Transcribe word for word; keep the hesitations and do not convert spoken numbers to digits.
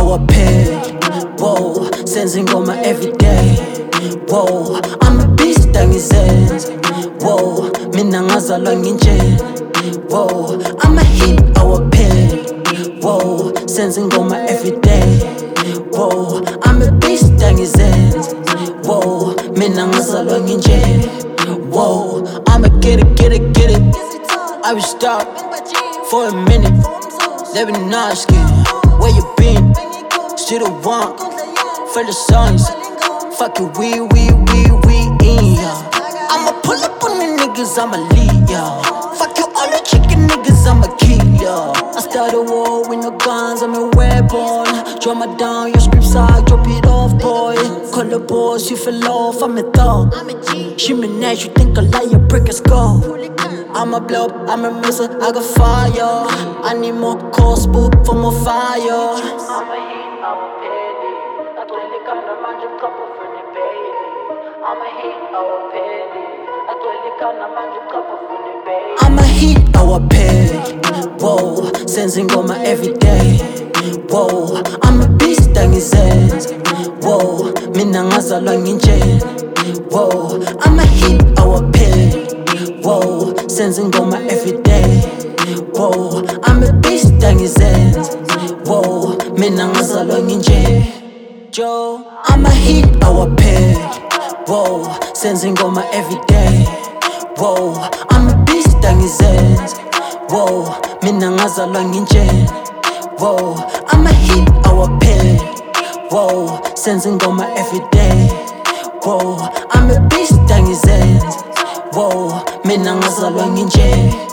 awapheli. Whoa, senza ingoma everyday. Whoa, I'm a beast angizenze. Whoa, mina ngazalwa nginjena. Whoa, I'm a hit awapheli. Whoa, senza ingoma everyday. Whoa, I'm a beast angizenze. Whoa, mina ngazalwa nginjena. Whoa, I'ma get it, get it, get it. I will stop for a minute. Let me know skin. Where you been? Still the one for the songs. Fuck it, we, we, we, we in ya. I'ma pull up on the niggas, I'ma lead ya. Fuck you, all the chicken niggas, I'ma kill ya. I start a war with no guns, I'm a weapon. Drama down, your scripts, I drop it off, boy. Call the boss, you fell off, I'm a thug. She manage, you think I lie, you break a skull. I'ma blow up, I'm a missile, I got fire. I need more coals, boot for more fire. I'm a hit, I'm a petty. I told you come to manage a couple for the baby. I'm a hit, I'm a petty. I told you come to manage a couple for the baby. I'm a hit, I'm a petty. Whoa, senza ingoma everyday. Whoa, I'm a beast angizenze. Whoa, mina ngazalwa nginjena. Whoa, I'm a hit, I'm a petty. Whoa, senza ingoma everyday. Whoa, I'm a beast angizenze. Whoa, mina ngazalwa nginjena. Joe, I'm a hit awapheli. Whoa, senza ingoma everyday. Whoa, I'm a beast angizenze. Whoa, mina ngazalwa nginjena. Whoa, I'm a hit awapheli. Whoa, senza ingoma everyday. Whoa, I'm a beast angizenze. Whoa, mina ngazalwa nginjena.